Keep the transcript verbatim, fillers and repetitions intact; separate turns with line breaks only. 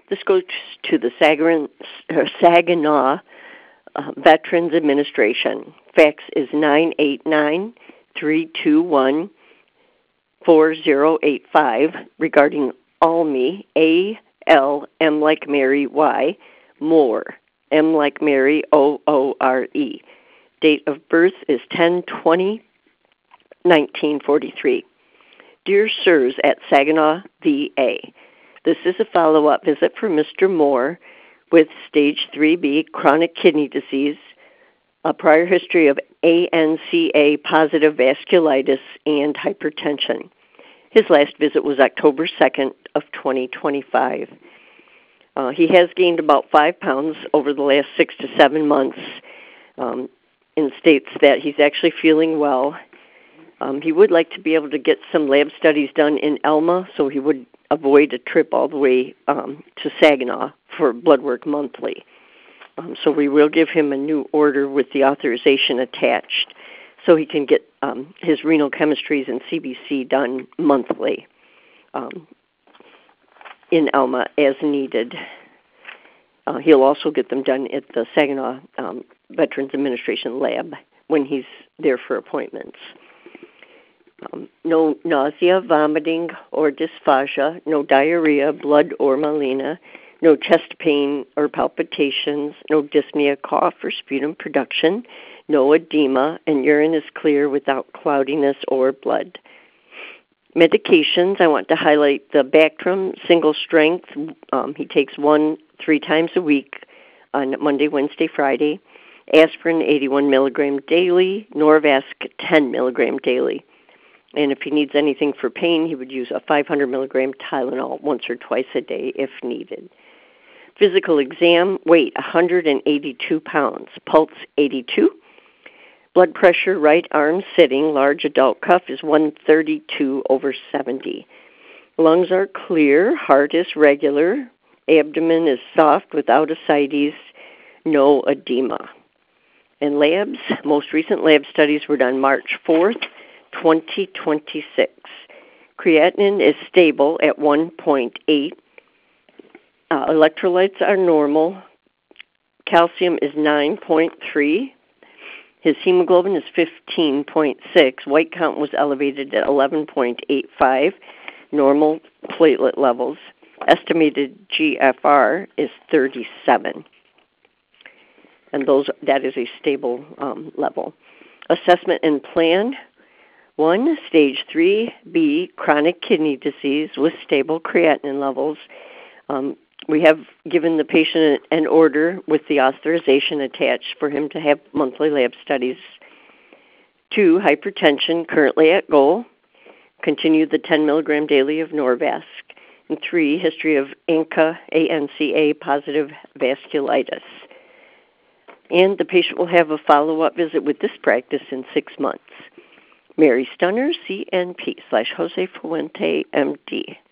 This goes to the Saginaw, Saginaw uh, Veterans Administration. Fax is nine eight nine, three two one, four zero eight five regarding ALMY, A L M like Mary, Y, Moore, M like Mary, O O R E. Date of birth is ten twenty nineteen forty-three. Dear Sirs at Saginaw, V A. This is a follow-up visit for Mister Moore with stage three B chronic kidney disease, a prior history of A N C A positive vasculitis and hypertension. His last visit was October second of twenty twenty-five. Uh, he has gained about five pounds over the last six to seven months um, and states that he's actually feeling well. Um, he would like to be able to get some lab studies done in Elma, so he would avoid a trip all the way um, to Saginaw for blood work monthly. Um, so we will give him a new order with the authorization attached so he can get um, his renal chemistries and C B C done monthly um, in Elma as needed. Uh, he'll also get them done at the Saginaw um, Veterans Administration lab when he's there for appointments. Um, no nausea, vomiting, or dysphagia, no diarrhea, blood or melena, no chest pain or palpitations, no dyspnea, cough, or sputum production, no edema, and urine is clear without cloudiness or blood. Medications, I want to highlight the Bactrim single strength. Um, he takes one three times a week on Monday, Wednesday, Friday. Aspirin, eighty-one milligram daily. Norvasc, ten milligram daily. And if he needs anything for pain, he would use a five hundred milligram Tylenol once or twice a day if needed. Physical exam, weight one hundred eighty-two pounds, pulse eighty-two. Blood pressure, right arm sitting, large adult cuff is one thirty-two over seventy. Lungs are clear, heart is regular, abdomen is soft without ascites, no edema. And labs, most recent lab studies were done March fourth, twenty twenty-six. Creatinine is stable at one point eight. Uh, electrolytes are normal. Calcium is nine point three. His hemoglobin is fifteen point six. White count was elevated at eleven point eight five. Normal platelet levels. Estimated G F R is thirty-seven. And those that is a stable um, level. Assessment and plan. One, stage three B, chronic kidney disease with stable creatinine levels. Um, we have given the patient an order with the authorization attached for him to have monthly lab studies. Two, hypertension, currently at goal. Continue the ten milligram daily of Norvasc. And three, history of A N C A, A N C A positive vasculitis. And the patient will have a follow-up visit with this practice in six months. Mary Stunner, C N P slash Jose Fuente, M D.